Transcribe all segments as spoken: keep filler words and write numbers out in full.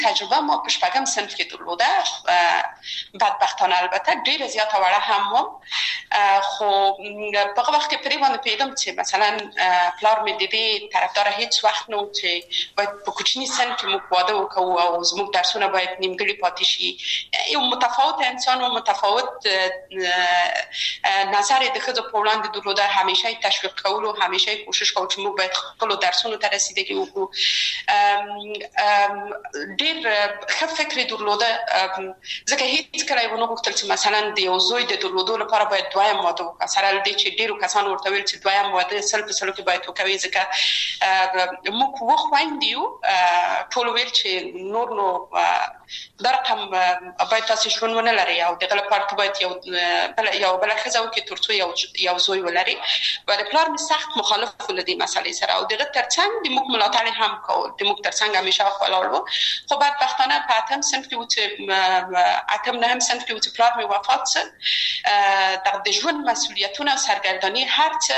تجربه ما په شپږم صنف کې درلوده، بدبختانه البته ډیره زیاته وړه هم وم، خو په هغه وخت کې پرې باندې پیدم چې مثلا پلار مې د دې طرفدار هیڅ وخت نه و چې باید په کوچني سن کې موږ واده وکړو او زموږ درسونه باید نیمګړي پاتې شي. یو متفاوت انسان و متفاوت نظر د ښځو په وړاندې درلوده، همیشه تشویق کولو، همیشه کوشش کولو چې موږ باید خپل درسونو ته رسیدګي وکړو. ډېر ښه فکر درلوده، ځکه هیڅ کله یې ونه غوښتل چې مثلا د یو زوی د درلودو لپاره باید دویم واده وکړه، سره له دې چې ډېرو کسانو ورته ویل چې دویم واده سل په سلو کې باید وکوي، ځکه موږ اووه خویندې یو، ټولو ویل چې نور نو دا رقم باید تاسې ژوند ونه لرئ او دغه لپاره ته باید یو یو بله ښځه وکړې تر څو یو یو زوی ولري. ولې پلار مې سخت مخالف و له دې مسئلې سره او دغه ترڅنګ د موږ ملاتړ یې هم کول، د موږ ترڅنګ همیشه ولاړ و. خو بدبختانه په اتم صنف کې و چې اتم نهم صنف کې و چې پلار مې وفات شو، د ژوند مسؤلیتونه او سرګرداني هر څه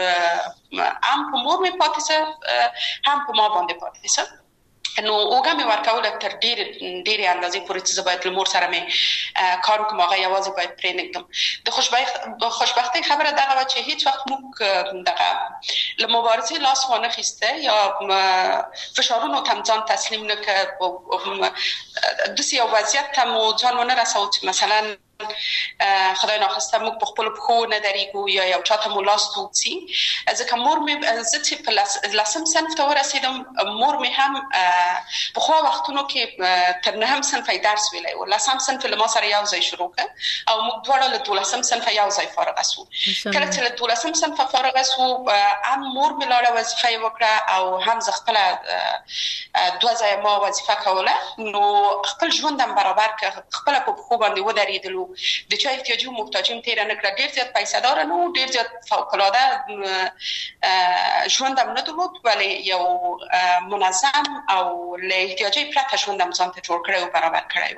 هم په مور مې پاتې شو هم په ما باندې پاتې شو. نو اوګه مې ورکوله تر ډېرې ډېرې اندازې پورې چې زه باید له مور سره مې کار وکړم، هغه یوازې باید پرېنږدم. د خوشبختۍ خبره دغه وه چې هیڅ وخت موږ دغه له مبارزې لاس وانخیسته یا فشارونو ته هم ځان تسلیم نه کړ، داسې یو وضعیت ته مو ځان ونه رساو چې مثلا خدای ناخواسته موږ په خپلو پښو نه درېږو یا یو چاته مو لاس توت سي. ځکه مور مې زه چې په لسم صنف ته ورسېدم، مور مې هم پخوا وختونو کې تر نهم صنف درس ویلی و، لسم صنف له ما سره یو ځای شروع کړ او موږ دواړه له دولسم صنف یو ځای فارغه سو. کله چې له دولسم صنف فارغه سو، هم مور مې لاړه وظیفه یې وکړه او هم زه خپله دوه ځایه ما وظیفه کوله، نو خپل ژوند هم برابر کړ، خپله په پښو باندې ودرېدلو، د چا احتیاجي و محتاجیم تیره نه کړه. ډېر زیات پیسه داره نه و، ډېر زیات فوق‌العاده ژوند هم نه درلود، ولی یو منظم او له احتیاجي پرته ژوند هم ځان ته جوړ کړی و، برابر کړی و.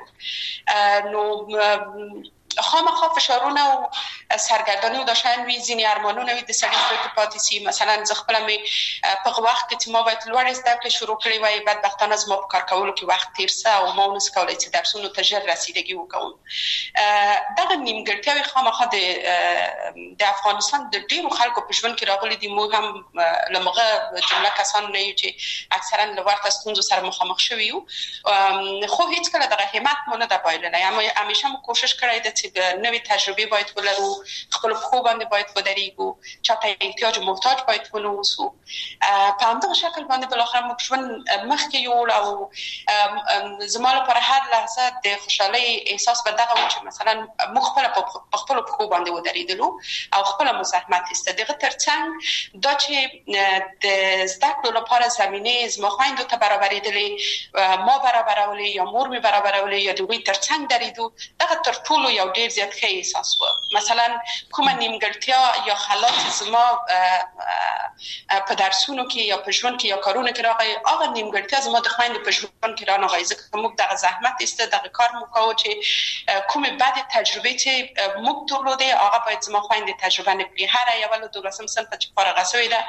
نو خامخا فشارونه او سرګرداني دا شاین وي، ځینې ارمانونه وي د سړي زړه کې پاتې سي. مثلا زه خپله مې په هغه وخت کې چې ما باید لوړې زده کړې شروع کړې وای، بدبختانه زما په کار کولو کې وخت تېر شه او ما ونسو کولی چې درسونو ته ژر رسیدګي وکړم. دغه نیمګړتیاوې خامخا د د افغانستان د ډېرو خلکو په ژوند کې راغلي دي. موږ هم له هغه جمله کسانو نه یو چې اکثرا له ورته ستونزو سره مخامخ شوي یو، خو هېڅکله دغه همت مو نه ده بایللی. همیشه مو کوشش کړی ده چې نوې تجربې باید ولرو، خپل پښو باندې باید ودرېږو، چاته احتیاج محتاج باید ونه اوسو. په همدغه شکل باندې بالاخره موږ ژوند مخکې یوړ او زما لپاره هر لحظه د خوشحالۍ احساس به دغه و چې مثلا موږ خپله په خپلو پښو باندې ودرېدلو او خپله مو زحمت ایسته. دغه ترڅنګ دا چې د زده کړو لپاره زمینې زما خویندو ته برابرېدلې، ما برابرولې یا مور مې برابرولې یا د هغوی ترڅنګ درېدو، دغه تر ټولو یو ډېر زیات ښه احساس و. مثلا کومه نیمګړتیا یا خلا چې زما په درسونو کې یا په ژوند کې یا کارونو کې راغی، هغه نیمګړتیا زما د خویندو په ژوند کې رانغی، ځکه موږ دغه زحمت ایسته، دغه کار مو کوو چې کومې بدې تجربې چې موږ درلودې هغه باید زما خویندې تجربه نه کړي. هره یوه له دولسم صنف چې فارغه سوې ده،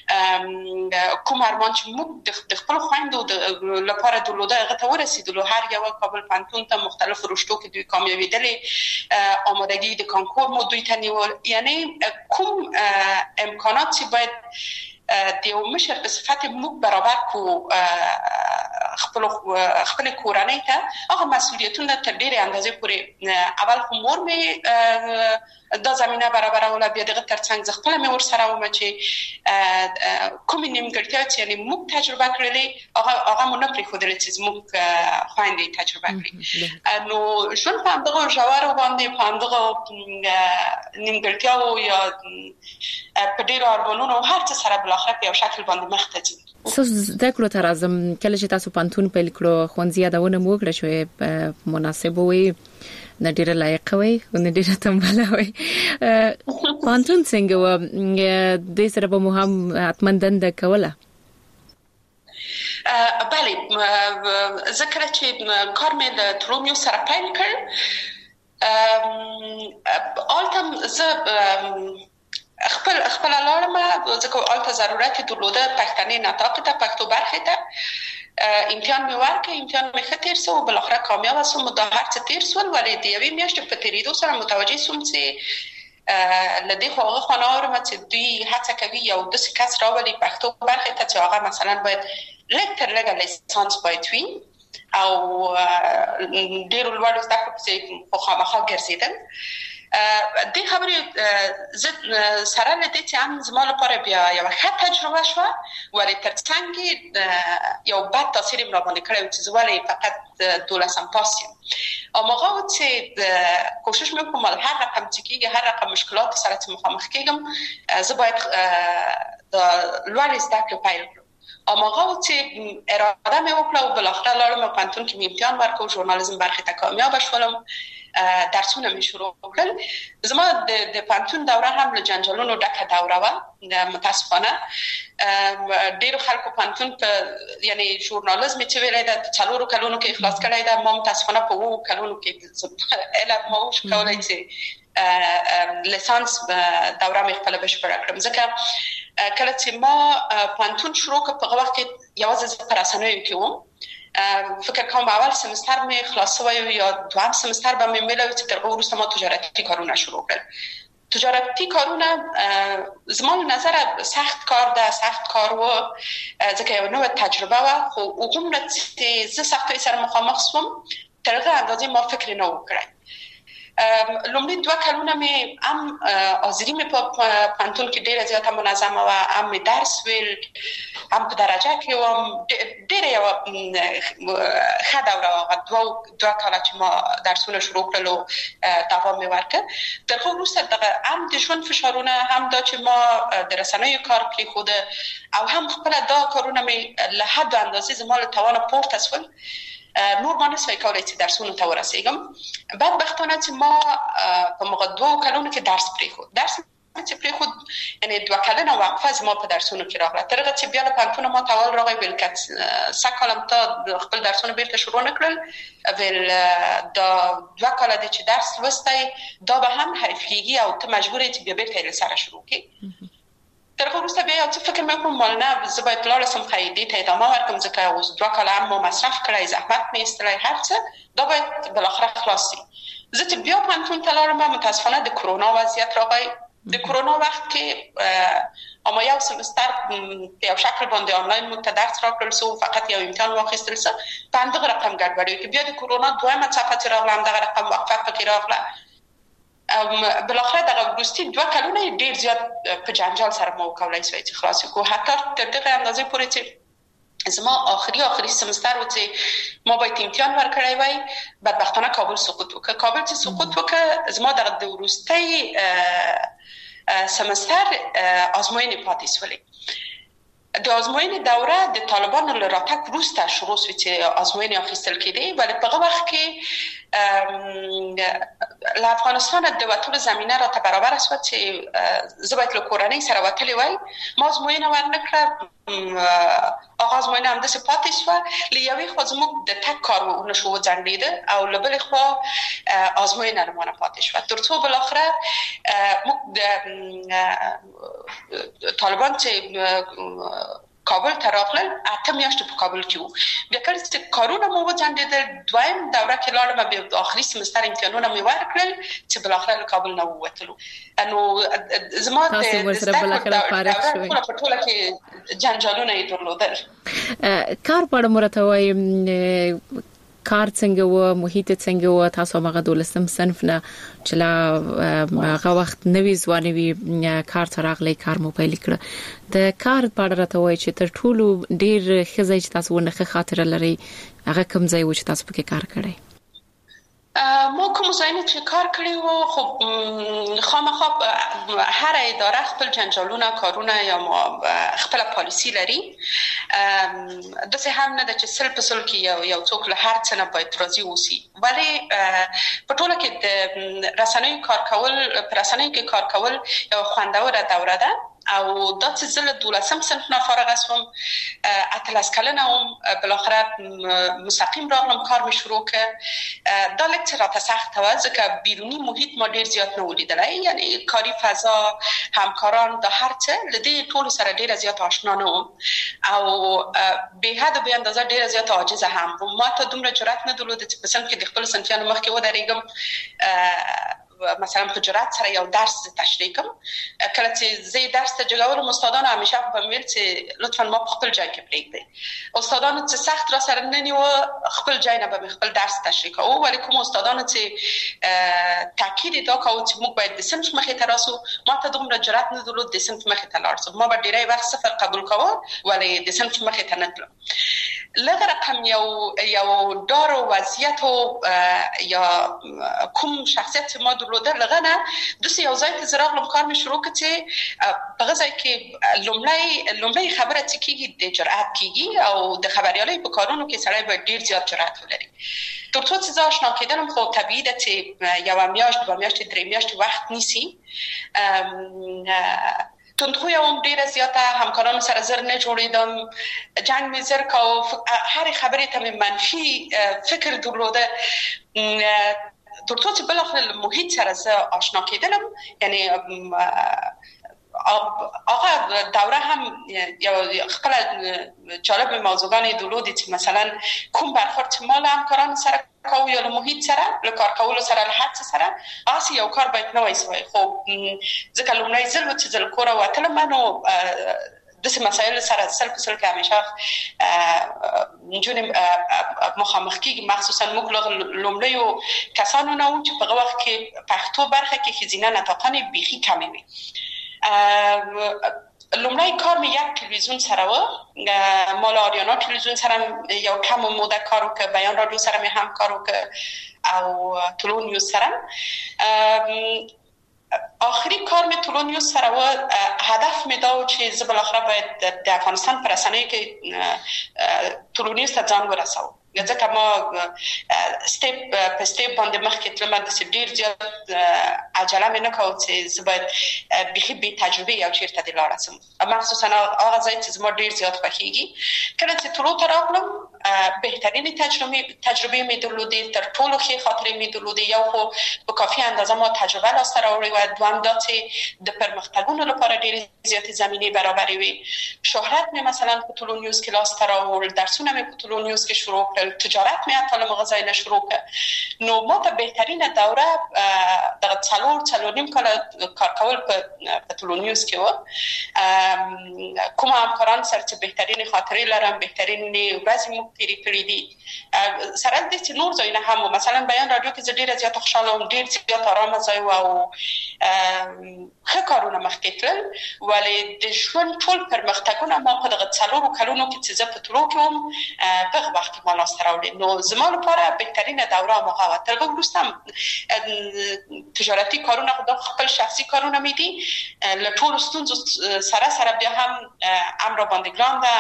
کوم ارمان چې موږ د خپلو خویندو لپاره درلوده هغه ته ورسېدلو. هر یوه کابل پوهنتون ته مختلفو رشتو کې دوی کامیابېدلې، آمادگی د کانکور مو دوی ته نیول. یعنی کوم امکانات چې باید د یو مشر په صفت موږ برابر کو خپل خپل کورنۍ ته، هغه مسؤلیتونه تر ډېرې اندازې پورې اول خو مور مې دا زمینه برابروله، بیا دغه ترڅنګ زه خپله مې ورسره ومه چې کومې نیمګړتیاوې چې یعنې موږ تجربه کړلې هغه مو نه پرېښودلې چې زموږ خویندې تجربه کړي. نو ژوند په همدغو ژورو باندې په همدغو نیمګړتیاوو یا په ډېرو ارمانونو هر څه سره بالاخره په یو شکل باندې مخ ته ځي. ستاسو زده کړو ته راځم. کله چې تاسو پوهنتون پیل کړو، ښوونځي یادونه مو وکړه شوې مناسب وي، نه ډېره لایقه وي او نه ډېره تنبله وي. پوهنتون څنګه و؟ دې سره به مو هم حتما دنده کوله؟ بله، زه کله چې کار مې له ترومیو سره پیل کړ، هلته زه خپل خپل لاړم، ځکه هلته ضرورت درلوده پښتني نطاق ته، پښتو برخې ته. امتحان مې ورکړ، امتحان مې ښه تیر شو او بل اخر کامیاب شوم. دا هر څه تیر شول، ولې د یوې میاشتې په تیریدو سره متوجه شوم چې لدی خو هغه خانه‌ها چې دوی هڅه کوي یو داسې کس راولي پښتو برخه ته چې هغه مثلا باید لږ تر لږه لیسانس باید وي او ډېر لوړ زده کړې په خامخا ګرځیدل. دې خبرې زه سره لدی چې هم زما لپاره بیا یو ښه تجربه شو، ولې ترڅنګ یو بد تاثیر را باندې کړی چې زه ولې فقط دولسم پاس یم. اما چې کوشش میکنم هر رقم چې کېږي هر رقم مشکلات سره چې مخامخ کېږم زه باید د لوړ زده کړې پیل کړم. اما چې اراده مې وکړه او بالاخره لاړم پوهنتون کې امتحان ورکړم، ژورنالیزم برخې ته کامیاب شولم، درسونه مې شروع کړل. زما د پوهنتون دوره هم له جنجالونو ډکه دوره وه. متاسفانه ډېرو خلکو پوهنتون په یعنی ژورنالیزم چې ویلی ده څلورو کلونو کې اخلاص کړی ده، ما متاسفانه په اوو کلونو کې علم ما وشو کولی چې لیسانس دوره مې خپله بشپړه کړم. ځکه کله چې ما پوهنتون شروع کړ په هغه وخت کې یوازې زه په رسنیو کې وم. فکر کوم اول سمستر مې خلاص شوی یا دویم سمستر به مې ملوي چې تر هغه وروسته ما تجارتي کارونه شروع کړل. تجارتي کارونه زما له نظره سخت کار ده، سخت کار و ځکه یو نوې تجربه وه، خو هغومره چې زه سختیو سره مخامخ شوم تر هغه اندازې ما فکر نه و کړی. لومړی دوه کلونه مې هم حاضري مې په پوهنتون کې ډېره زیاته منظمه وه، هم مې درس ویل، هم په درجه کې وم. ډېره یوه ښه دوره وه دوه دوه کاله چې ما درسونه شروع کړل او دوام مې ورکړ. تر هغه وروسته دغه هم د ژوند فشارونه، هم دا چې ما د رسنیو کار پرېښوده او هم خپله دا کارونه مې له حد اندازې زما له توانه پورته شول. نور ما نسوای کولی چې درسونو ته ورسېږم. بدبختانه چې ما په مغه دوه کلونو کې درس پرېښود. درس چې پرېښود یعنی دوه کلنه وقفه زما په درسونو کې راغله. تر هغه چې بیا له پوهنتونه ما ته اول راغی ویل که سږ کال هم تا خپل درسونه بیرته شروع نه کړل، ویل دا دوه کاله دی چې درس لوستی دا به هم حریفېږي او ته مجبور یې چې بیا بیرته یې له سره شروع کړې. تر هغه وروسته بیا یو څه فکر مې وکړم مال نه زه باید لاړه شم قاعدې ته ادامه ورکړم ځکه اوس دوه کاله هم ما مصرف کړی، زحمت مې ایستلی، هر څه دا باید بالاخره خلاص شي. زه چې بیا پوهنتون ته لاړم متاسفانه د کرونا وضعیت راغی. د کرونا وخت کې اما یو سمستر په یو شکل باندې آنلاین موږ ته درس راکړل شو، فقط یو امتحان واخیستل شو. په همدغه رقم ګډوډي کې بیا د کرونا دویمه څپه چې راغله همدغه رقم وقفه پکې راغله. بالاخره دغه وروستي دوه کلونه ډېر زیات په جنجال سره ما وکولی شوی چې خلاص کړو. حتی تر دغه اندازې پورې چې زما آخري آخري سمستر و چې ما باید امتحان ورکړی وای، بدبختانه کابل سقوط وکړ. کابل چې سقوط وکړ زما دغه د وروستي سمستر آزموینې پاتې شولې. د آزموینې دوره د طالبانو له راتګ وروسته شروع شوه چې آزموینې اخیستل کېدې، ولی په هغه وخت کې له افغانستان د وتلو زمینه راته برابره شوه چې زه باید له کورنۍ سره وتلې وای. ما آزموینه ورنه کړه، هغه آزموینه همداسې پاتې شوه. له یوې خوا زموږ د تګ کار ونه شو وځنډېده او له بلې خوا آزموینه له مانه پاتې شوه، تر څو بالاخره موږ د طالبان چې کابل ته راغلل اته میاشتې په کابل کې وو. بیا کله چې کارونه مو وځنډېدل دویم دوره کې لاړم، بیا د آخري سمستر امتحانونه مې ورکړل چې بالاخره له کابل نه ووتلو. نو زما د زده کړو په ټوله کې جنجالونه یې درلودل. کار په اړه مو راته وایي کار څنګه و، محیط څنګه و؟ تاسو هغه دولسم صنف نه چې لا هغه وخت نوې ځوانوي کار ته راغلی، کار مو پیل کړ. د کار په اړه راته وایي چې تر ټولو ډېر ښه ځای چې تاسو ونه ښه خاطره لرئ هغه کوم ځای و چې تاسو پکې کار کړی؟ ما کوم ځای چې کار کړی و خو خامخا هر اداره خپل جنجالونه کارونه یا خپل پالیسی لري. داسې هم نه ده چې سل په سل کې یو یو څوک له هر څه نه باید راضي اوسي، ولی په ټوله کې د رسنیو کار کول په رسنیو کې کار کول یو خوندوره دوره ده او دا چې زله دولسم صنف نه فارغ شوم اتلس کلنه هم بالاخره مستقیم راغلم کار می شروع که دا لکچر را سخت و ځکه بیرونی محیط ما ډیر زیات نه ولیدلای، یعنی کاری فضا، همکاران، دا هر څه لدی ټول سره ډیر زیات آشنا نه وم او به حد به اندازه ډیر زیات عاجز هم وم. ما ته دومره جرأت نه درلود چې په صنف کې د خپل صنفیانو مخکې ودرېږم مثلا په جرأت سره یو درس تشریح کوم. کله چې زه درس ته جوړولم استادانو همیشه په ویل چې لطفا ما په خپل ځای کې پرېږدئ. استادانو چې سخت را سره نه نیو خپل ځای نه به خپل درس تشریح کوو، ولی کوم استادانو چې تاکید دا کوي چې موږ باید د صنف مخې ته راسو، ما ته دومره جرأت نه درلود د صنف مخې ته لاړ شم. ما به ډیری وخت صفر قبول کوم ولی د صنف مخې ته نه تلم. لږ رقم یو یو دار و وضعیت و یا کوم شخصیت ما درلوده لغه نه دوسی یو ځای ته زراغلم کار می شروع کړ چې په ځای کې لومړی لومړی خبره چې کیږي د جرأت کیږي او د خبريالۍ په کارونو کې سړی باید ډیر زیات جرأت ولري. تر څو چې ځا آشنا کېدلم خو طبیعي ده چې یو میاشت دوه میاشتې درې میاشتې وخت نیسي. تندخوی هم ډیره زیاته، همکارانو سره زر نه جوړیدم، جنگ می زر کو، هر خبرې ته منفي فکر درلوده. تر څو چې بالاخره محیط سره زه آشنا کېدلم، یعنی آقا دوره هم یا خپل جالب موضوعان درلودی چې مثلا کوم برخورد چې ما له همکارانو سره کو یا له محیط سره له کار کولو سره له هڅې سره اسی یو کار باید نوی سوی. خو ځکه لومړی ځل و چې زه له کوره وتلم نو داسې مسایلو سره سل په سل کې همیشه نجونې مخامخ کېږي، مخصوصا موږ لومړیو کسانو نه وو چې په هغه وخت کې پښتو برخه کې ښځینه نطاقانې بیخي کمې وې. لومړی کار می یک تلویزیون سره و، مال آریانا تلویزیون سره یو کم موده کار وکړ، بیان رادیو سره می هم کار وکړ او طلوع نیوز سره. آخری کار می طلوع نیوز سره و هدف می دا چې زه بالاخره باید د افغانستان پر رسنیو کې طلوع نیوز ته ځان ورسوم. ځکه ما سټیپ په سټیپ باندې مخکې تلم، د ډیر زیات عجله مې نه کوله چې زه باید بیخي بې تجربې یو چېرته دې لاړه شم، مخصوصا هغه ځای چې زما ډیر زیات خوښېږي. کله چې طلوع ته راغلم بهترین تجربه تجربه می درلودې، تر ټولو ښې خاطرې می درلودې. یو خو په کافي اندازه ما تجربه لاسته راوړې وه، دویم دا چې د پرمختګونو لپاره ډېرې زیاتې زمینې برابرې وې. شهرت مې مثلا په طلوع نیوز کې لاسته راوړل، درسونه مې په طلوع نیوز کې شروع کړل، تجارت مې حتی له هغه ځای نه شروع کړ. نو ما ته بهترینه دوره دغه څلور څلور نیم کاله کار کول په طلوع نیوز کې و. کوم همکاران سره چې بهترین خاطرې لرم، بهترین ورځې مو تیرې کړې دي. سره دې چې نور ځایونه هم مثلا بیان رادیو کې زه ډیره زیاته خوشاله وم، ډیر زیات آرامه ځای و او ښه کارونه مخکې تلل. ولې د ژوند ټول پرمختګونه ما په دغه څلورو کلونو کې چې زه په طلوع کې وم په هغه وخت کې ما لاسته راوړې. نو زما لپاره بهترینه دوره هماغه وه. تر هغه وروسته هم تجارتي کارونه خو خپل شخصي کارونه مې دي، له ټولو ستونزو سره سره بیا هم ام را باندې ګران ده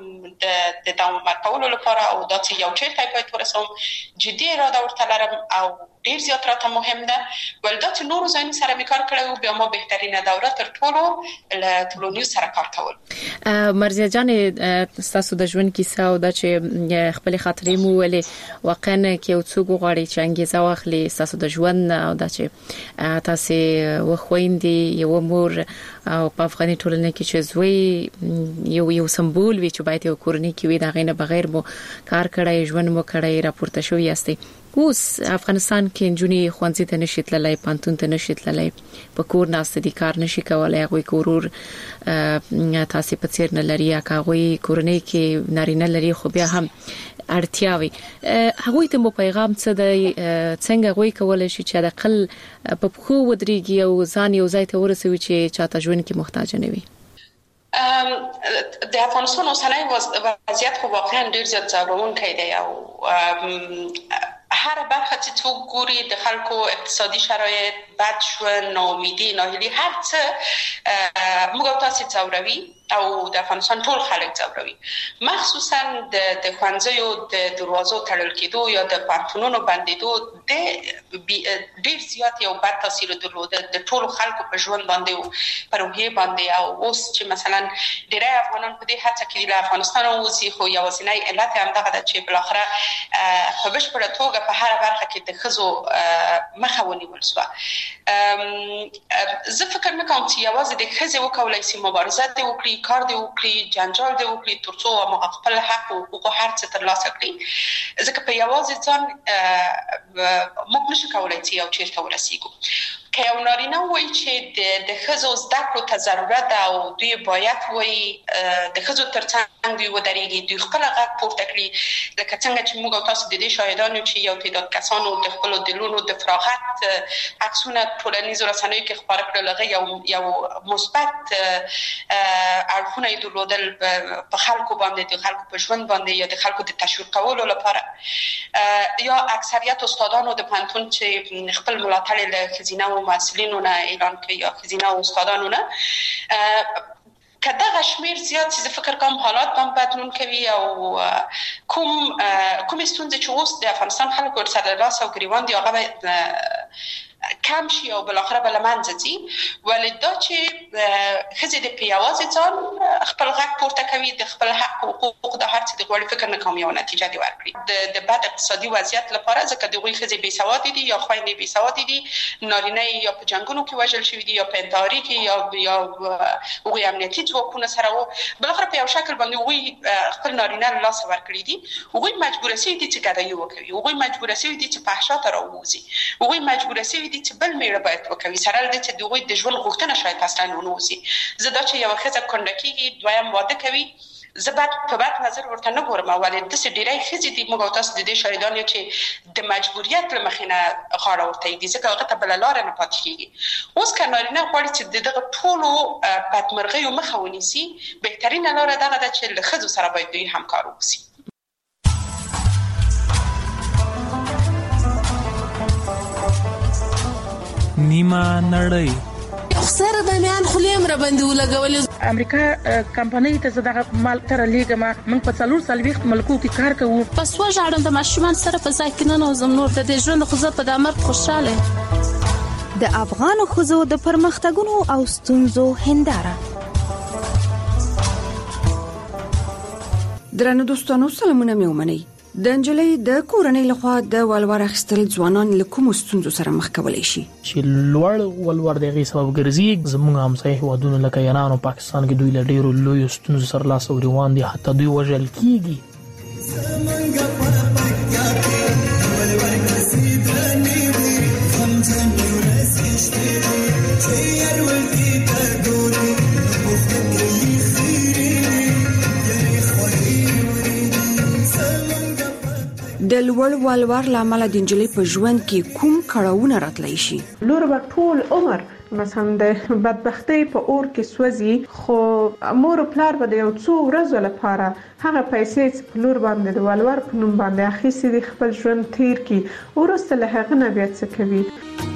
د دوام ورکولو لپاره او دا چې یو چېرته باید ورسوم جدي اراده ورته لرم او ډیر زیات راته مهم ده. ول دا چې نورو ځایونو سره مې کار کړی و، بیا ما بهترینه دوره تر ټولو له طلوع نیوز سره کار کول. مرضیه جانې ستاسو د ژوند کیسه او دا چې خپل خاطرې مو ولې واقعا کې یو څوک غواړي چې انګیزه واخلي ستاسو د ژوند او دا چې تاسو وخويندې یو مور او په افغاني ټولنه کې چې زوی یو یو سمبول وي چې باید یو کورنۍ کې وي، دا غینه بغیر مو کار کړی، ژوند مو کړی، راپورته شوی یاستئ. اوس افغانستان کې نجونې ښوونځي ته نشي تللی، پانتون ته نشي تللی، په کور ناست دي، کار نشي کولای، هغوی کورور تاسو په څیر نه لري، هغوی کورنۍ کې نارینه لري خو بیا هم اړتیاوي. هغوی ته مو پیغام څه دی؟ څنګه هغوی کولای شي چې د اقل په پخو ودرېږي او ځان یو ځای ته ورسوي چې چاته ژوند کې محتاج نه وي؟ د افغانستان اوسنی وضعیت خو واقعا ډیر زیات ځورونکی دی او هر برخه چې څوک ګوري د خلکو اقتصادي شرایط، بد ژوند، ناامیدي، ناهیلي، هر څه موږ تاسو ځوروي. او د افغانستان ټول خلک ځوروي، مخصوصا د د ښوونځیو د دروازو تړل کېدو یا د پارکونو بندېدو د ډېر زیات یو بد تاثیر درلوده د ټول خلکو په ژوند باندې، په روحیه باندې. او اوس چې مثلا ډېری افغانان په دې هڅه کې له افغانستان ووځي، خو یوازینی علت همدغه ده چې بالاخره په بشپړه توګه په هره برخه کې د ښځو مخه ونیول شوه. زه فکر نه کوم چې یوازې د ښځې وکولای شي مبارزه دې وکړي، کار دې وکړي، جنجال دې وکړي ترڅو هغه خپل حق او حقوق هر څه ترلاسه کړي، ځکه په یوازې ځان موږ نشو کولای چې یو چیرته ورسیږو. که یو نارینه وایي چې د د ښځو زده کړو ته ضرورت ده او دوی باید وایي د ښځو ترڅنګ دوی ودرېږي، دوی خپل غږ پورته کړي، لکه څنګه چې موږ او تاسو د دې شاهدان یو چې یو تعداد کسانو د خپلو دلونو د فراغت عکسونه ټولنیزو رسنیو کې خپاره کړل، هغه یو یو مثبت اړخونه یې درلودل په خلکو باندې، د خلکو په ژوند باندې یا د خلکو د تشویق کولو لپاره. یا اکثریت استادانو د پوهنتون چې خپل ملاتړ له ښځینه مسئولینو نه اعلان کوي یا ښځینه استادانو نه، که دغه شمیر زیات زه فکر کوم حالات هم بدلون کوي او کوم کوم ستونزې چې اوس د افغانستان خلک ورسره لاس او ګریوان دي هغه کم شي او بالاخره به له منځه ځي. ولې دا چې ښځې د په یوازې ځان خپل غږ پورته کوي، د خپل حق او حقوق د هر څه د غواړي، فکر نه کوم یو نتیجه دې ورکړي د د بد اقتصادي وضعیت لپاره، ځکه د هغوی ښځې بېسوادې دي یا خویندې بېسوادې دي، نارینه یا په جنګونو کې وژل شوي دي یا په انتحاري کې یا یا هغوی امنیتي ځواکونه سره وو، بالاخره په یو شکل باندې هغوی خپل نارینه له لاسه ورکړي دي. هغوی مجبوره شوي دي چې ګدایي وکوي، هغوی مجبوره شوي دي چې فحشا ته راووځي، هغوی مجبوره شوي دي چې بل میړه باید وکوي، سره له دې چې د هغوی د ژوند غوښتنه شاید اصلا ونه اوسي. زه دا چې یوه ښځه کونډه کېږي، دویم واده کوي، زه بد په بد نظر ورته نه ګورم، ولې داسې ډېری ښځې دي موږ او تاسو د دې شاهدان یو چې د مجبوریت له مخې نه غاړه ورته ایږدي، ځکه هغه ته بله لاره نه پاتې کېږي. اوس که نارینه غواړي چې د دغه ټولو بدمرغیو مخه ونیسي، بهترینه لاره دغه ده چې له ښځو سره باید دوی همکار واوسي. نیمه نړۍ خسر د میان خلیم را باندې ولګول. امریکا کمپنۍ ته زداغه مال تر لیګما موږ په څلور سلويخت ملکو کې کار کوو. پس و ژړم د ماشومان سره په ځای کې نه نوزم نور د ژوند خو په د امر خوشاله. د افغان خوځو د پرمختګونو او ستونزو هنداره. درنو دوستانو سلامونه مې ومنئ. د انجلۍ د کورنۍ لخوا د ولور اخیستل ځوانان له کوم ستونزو سره مخ کولای شي؟ چې لوړ ولور دغه سبب ګرځي زموږ همسایه هیوادونو لکه ایران او پاکستان کې دوی له ډیرو لوی ستونزو سره لاس او روان دي، حتی دوی وژل کیږي. د لوړ ولور لامل د انجلۍ په ژوند کې کوم کړهونه راتلی شي؟ لور به ټول عمر مثلا د بدبختی په اور کې سوځي، خو مور او پلار به د یو څو ورځې لپاره هغه پیسې چې په لور باندې د ولور په نوم باندې اخیستي دي خپل ژوند تیر کړي، وروسته له هغه نه بیا څه کوي.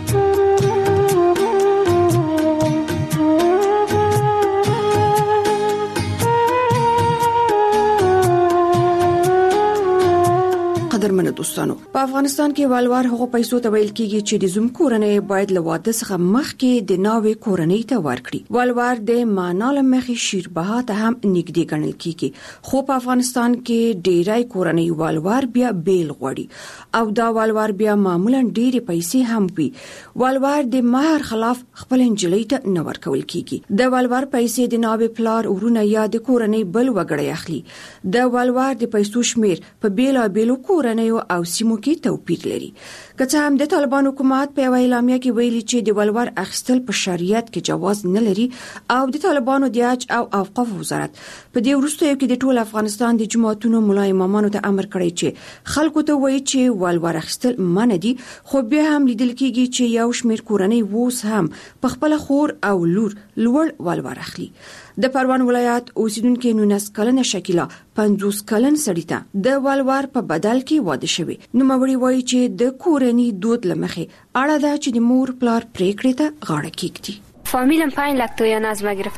قدرمنو دوستانو، په افغانستان کې ولور هغه پیسو ته ویل کیږي چې د زوم کورنۍ باید له واده څخه مخکې د ناوې کورنۍ ته ورکړي. ولور د معنا له مخې شیربها ته هم نږدې ګڼل کیږي، خو په افغانستان کې ډیری کورنۍ ولور بیا بیل غوړي او دا ولور بیا معمولا ډیری پیسې هم وي. ولور د مہر خلاف خپل انجلۍ ته نه ورکول کیږي. د ولور پیسې د ناوې پلار ورونه یا د کورنۍ بل وګړي اخلي. د ولور د پیسو شمیر په بیل او بیلو کورنۍ او سیمو کې توپیر لري. که څه هم د طالبان حکومت په اعلامیه کې ویلي چې د ولور اخیستل په شریعت کې جواز نه لري او د طالبانو د حج او اوقاف وزارت په دې وروستیو کې د ټول افغانستان د جماعتونو ملا امامانو ته امر کړی چې خلکو ته وایي چې ولور اخیستل منع دي، خو بیا هم لیدل کېږي چې یو شمېر کورنۍ اوس هم په خپل خور او لور لوړ ولور اخلي. د پروان ولایت اوسیدونکو نونس کلنه شکیلا پنځوس کلن سړی ته د ولور په بدل کې واده شوی. نو موري وایي چې د کورنۍ دود لمخه اړه ده چې د مور پلار پریکړه ته غاړه کیږي. فامیلم پنج لک تویان از ما گرفته.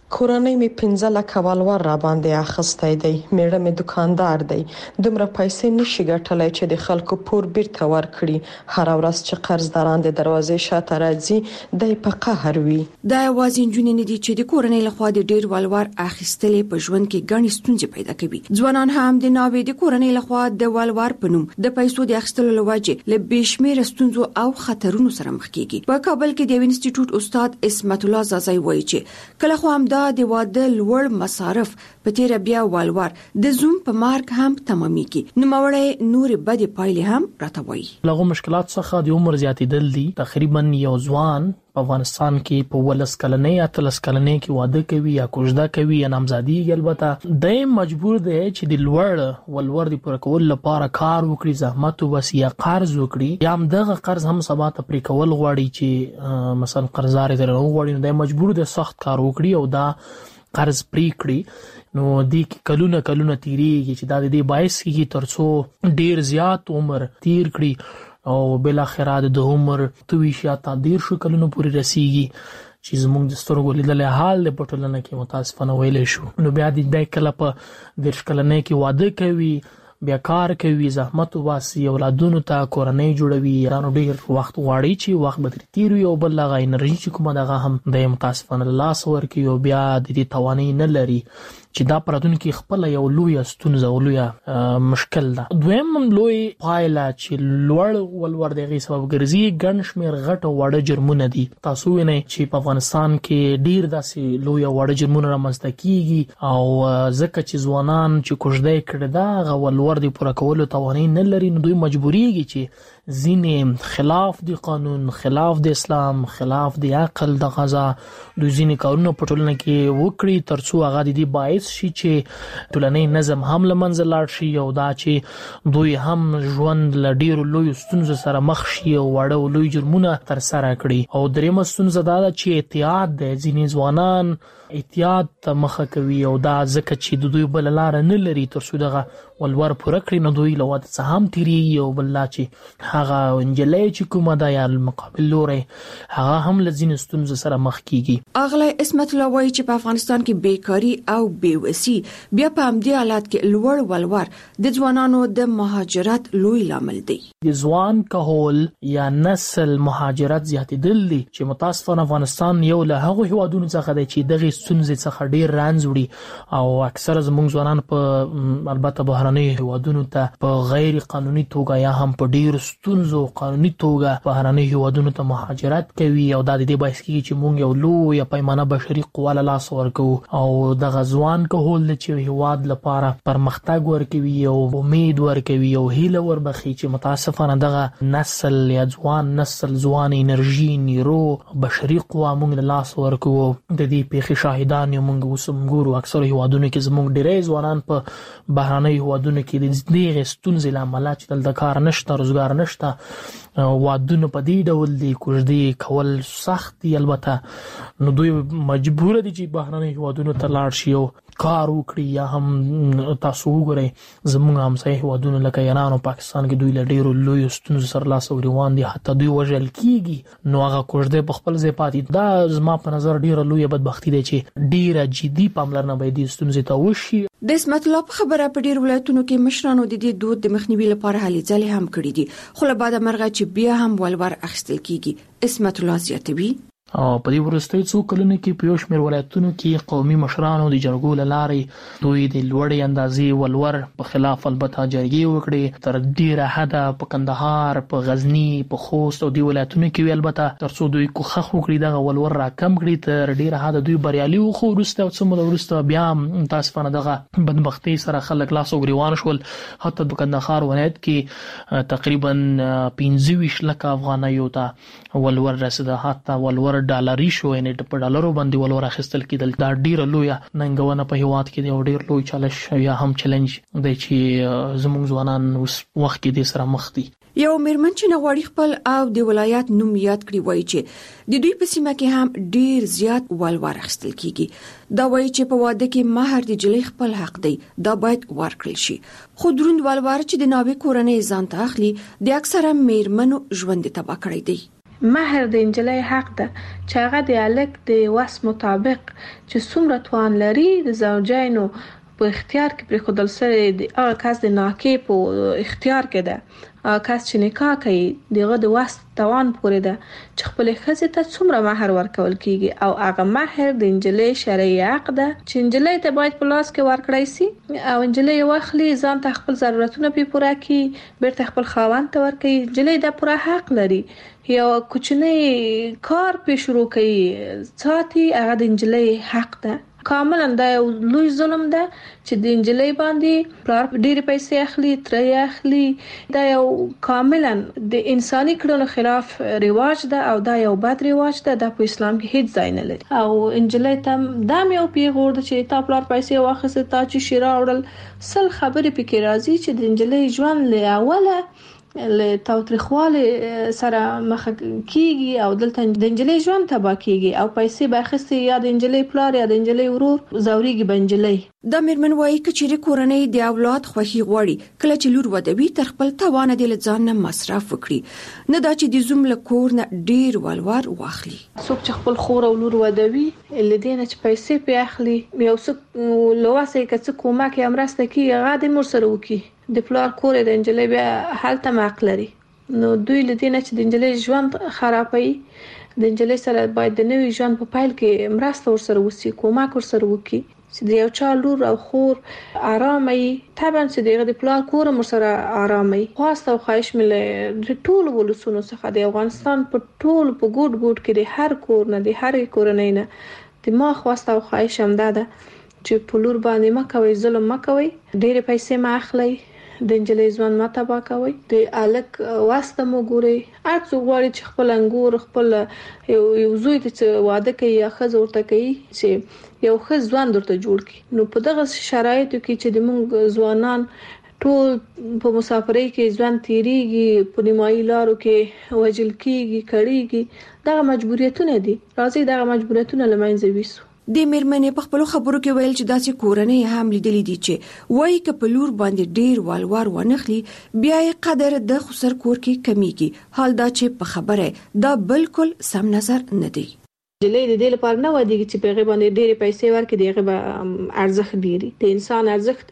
کورنۍ می پنځه لک والور را باندې اخستای دی، میړه می دکاندار دی، دومره پیسې نشي ګټلای چې د خلکو پور بیرته ورکړي. هر ورځ چې قرضداران د دروازې شاته راځي د په قهر وي. دا یوازې جنونی نه دي چې د کورنۍ لخوا د ډیر والور اخیستلې په ژوند کې ګڼې ستونزې پیدا کوي. ځوانان هم د ناوې د کورنۍ لخوا د والور په نوم د پیسو د اخیستلو لوجه له بشمیره ستونزو او خطرونو سره مخ کیږي. په کابل کې د انسټیټیوټ استاد اسمت الله زازای وایي چې کله خو هم دا د واده لوړ مصارف په تیر بیا والور د زوم په مارک هم تمامېږي. نو مورې نور بد پایلې هم راتوي. لغه مشکلات څخه د عمر زیاتېدل دي. تقریبا یو ځوان په افغانستان کې په ولس کلنۍ یا تلس کلنۍ کې واده کوي یا کوژده کوي یا نامزادي البته د مجبور دی چې د لوړ ولور د پوره کول لپاره کار وکړي، زحمت وباسي یا قرض وکړي، یا هم دغه قرض هم سبا ته پرې کول غواړي چې مثلا قرضدار یې درنه وغواړي، نو د مجبور دی سخت کار وکړي او دا قرض پرې کړي. نو د کلونه کلونه تیریږي چې دا د دې باعث کیږي ترڅو ډیر زیات عمر تیر کړي او بل اخره د عمر تویش یا تدیر شو کلونو پورې رسیږي چې زموږ د سترګو لیدل حال د پټولنه کې متاسفانه ویلې شو. نو بیا د دې کله په د شکلنه کې واده کوي، بیا کار کوي، زحمت وباسي، اولادونو ته کورنۍ جوړوي، رانو ډیر وخت غواړي چې وخت بدري تیر وي او بل هغه انرژي چې کومه دغه هم د متاسفانه لاس ورکي او بیا د دې توانې نه لري چې دا پراتون کې خپل یو لوی ستونزه او لوی مشکل ده. دویم لوی پایله چې لوړ ولور دغه سبب ګرځي ګڼ شمیر غټ وړه جرمونه دي. تاسو وینئ چې په افغانستان کې ډیر داسې لوی وړه جرمونه رامنځته کیږي او ځکه چې ځوانان چې کوژده کړي دا غو ولور دی پوره کولو توانې نه لري، نو دوی مجبوریږي چې ځینې خلاف دی قانون، خلاف د اسلام، خلاف د عقل د غذا دوی ځینې کارونه په ټولنه کې وکړي ترڅو هغه د دې باعث شي چې ټولنې نظم هم لمنځه لاړ شي او دا چې دوی هم ژوند له ډیرو لوی ستونزو سره مخ شي او وړه لوی جرمونه تر سره کړي. او درېمه ستونزه دا ده چې احتیاط دی. ځینې ځوانان احتیاط ته مخه کوي او دا ځکه چې د دوی بل لار نه لري ترڅو دغه ولور پوره کړي، نو دوی له واده څخه هم تیریږي او بل لا چې هغه انجلۍ چې کومه ده یا مقابل لوري هغه هم له ځینې ستونزو سره مخ کیږي. اغلی اسمت الله وایي چې په افغانستان کې بیکاری او بیوسي بیا په همدې حالت کې لوړ ولور د ځوانانو د مهاجرت لوی لامل دی. د ځوان کهول یا نسل مهاجرت زیاتېدل دي چې متاسفانه افغانستان یو له هغو هیوادونو څخه دی چې دغه ستونزې څخه ډیر رنځ وړي او اکثره زموږ ځوانان په البته بهرنۍ هیوادونو ته په غیر قانوني توګه یا هم په ډیر ستونزو قانوني توګه بهرنۍ هیوادونو ته مهاجرت کوي او دا د دې باعث کیږي چې موږ یو لوی پیمانه بشري قوا له لاس ورکو او دغه ځوان کهول چې هیواد لپاره پرمختګ ورکوي او امید ورکوي او هیله وربخي چې متاسفانه دغه نسل یا ځوان نسل ځوان انرژي نیرو بشري قوا موږ له لاس ورکو. د دې پیښې شاهدان یو موږ وسم ګورو اکثره هیوادونو کې زموږ ډیری ځوانان په بهرنۍ هیوادونو کې د دې ستونزې له امله چې دلته کار نشته، روزګار نشته، وادونه په دې ډول دي، کوژدې کول سخت دي البته، نو دوی مجبور دي چې بهرنۍ هیوادونو ته لاړ شي او کار وکړي. یا هم تاسو وګورئ زموږ همسایه هیوادونه لکه ایران او پاکستان کې دوی له ډیرو لویو ستونزو سره لاس او ګریوان دي، حتی دوی وژل کیږي، نو هغه کوژدې په خپل ځای پاتې. دا زما په نظر ډیره لویه بدبختي ده چې ډیره جدي پاملرنه باید دې ستونزې ته وشي. د اسمت الله په خبره په ډیر ولایتونو کې مشرانو د دې دود د مخنیوي لپاره هلې ځلې هم کړې دي، خو له بعده مرغه چې بیا هم ولور اخیستل کیږي. اسمت الله زیاتوي او په دې وروستي څو کلونو کې په یو شمېر ولایتونو کې قومي مشرانو د جرګو له لارې دوی د لوړې اندازې ولور په خلاف البته جرګې وکړې تر ډیره حده په کندهار، په غزنی، په خوست او د ولایتونو کې البته ترڅو دوی کوښښ وکړي دغه ولور راکم کړي تر ډیره حده دوی بریالي وو. خو وروسته او څه موده وروسته بیا تاسفانه دغه بدبختي سره خلک لاس او ګریوان شول. حتی د کندهار ولایت کې تقریبا پنځه ویشت لکه افغانیو ته ولور رسیده، حتی ولور ډالري شو، یعنی په ډالرو باندې ولور اخیستل کېدل. دا ډیره لویه ننګونه په هیواد کې دی او ډیر لوی چالش یا هم چیلنج دی چې زموږ ځوانان اوس وخت کې د سره مخ دي. یو میرمن چې نغواړي خپل او د ولایت نوم یاد کړي وایي چې د دوی په سیمه کې هم ډیر زیات ولور اخیستل کیږي. دا وایي چې په واده کې مہر د جلۍ خپل حق دی، دا باید ورکړل شي. خو دروند ولور چې د ناوې کورنۍ ځان ته اخلي د اکثره میرمنو ژوند تباه کړی دی. مهر د انجلۍ حق ده چې هغه د الک د وس مطابق چې څومره توان لري د زوجینو په اختیار کې پر خودل سره د هغه کس د ناکې په اختیار کې ده، هغه کس چې نکاح کوي دغه د وس توان پورې ده چې خپل ښځې ته څومره مهر ورکول کیږي او هغه مهر د انجلۍ شرعي حق ده چې انجلۍ ته باید په لاس کې ورکړی سي او انجلۍ واخلي ځان ته خپل ضرورتونه په پوره کړي، بیرته خپل خاوند ته ورکړي. انجلۍ د پوره حق لري یو کوچنی کار په شروع کوي ساتي، هغه د انجلۍ حق ده. کاملا دا یو لوی ظلم ده چې د انجلۍ باندې پلار ډېر پیسې اخلي، ترې اخلي. دا یو کاملا د انساني کړنو خلاف رواج ده او دا یو بد رواج ده، دا په اسلام کې هیڅ ځای نه لري. او انجلۍ ته دا یو پیغور ده چې تا پلار پیسې واخیسته، تا چې شیرا وړل، سل خبرې پکې راځي چې د انجلۍ ژوند له اوله له تاوتریخواله سره مخ کیږي او دلته د انجلۍ ژوند تباہ کیږي او پیسې باخستې یا د انجلۍ پلار یا د انجلۍ ورور زوريږي بنجلۍ. د میرمن وایي چې کورنۍ د اولاد خوښي غواړي، کله چې لور ودوي تر خپل توان د ځان نه مصرف وکړي، نه دا چې د زوم له کور نه ډیر ولور واخلي. څوک چې خپل خور او لور ودوي لدینه چې پیسې په اخلي یو څوک لواسه کڅ کومه کې امرسته کی غاده مر سره وکي د پلار کور د انجلۍ بیا حالت ماق لري، نو دوی لدینه چې د انجلۍ ژوند خرابوي، د انجلۍ سره باید د نوې ژوند په پایل کې مرسته ورسره وسی، کومک ورسره وکي چې د یو چا لور او خور آرامي. طبعا چې دغه د پلار کور مر سره آرامي. خواسته او خواهش مله د ټول ولسونو څخه د افغانستان په ټول په ګډ ګډ کې د هر کور نه د هر کورنۍ نه د ما خواسته او خواهش هم ده چې په لور باندې ما کوي ظلم ما کوي، ډېر پیسې ما اخلي، د انجلۍ ژوند ما تباہ کوي، د الک واسطه مو ګوري. اڅو غواړي چې خپل انګور خپل یو زوی ته واده کوي یا خزه ورته کوي چې یو خز ژوند ورته جوړ کړي. نو په دغه شرایطو کې چې د موږ ځوانان ټول په مسافرۍ کې ژوند تیریږي، په نیمایي لارو کې وجل کیږي، کړيږي، دغه مجبوریتونه دي. راځي دغه مجبوریتونه لمنځه ویسو. د میرمنې په خپل خبرو کې ویل چې داسې کورنۍ هم لیدلې دي چې وایي ک په لور باندې ډیر والوار ونخلي بیا یې قدر د خسر کور کې کمیږي. حال دا چې په خبره دا بالکل سم نظر نه دی. انجلۍ د دې لپاره نه ودیږي چې په غیبه باندې ډېر پیسې ورکړي، دغه به ارزښت ډیری د انسان ارزښت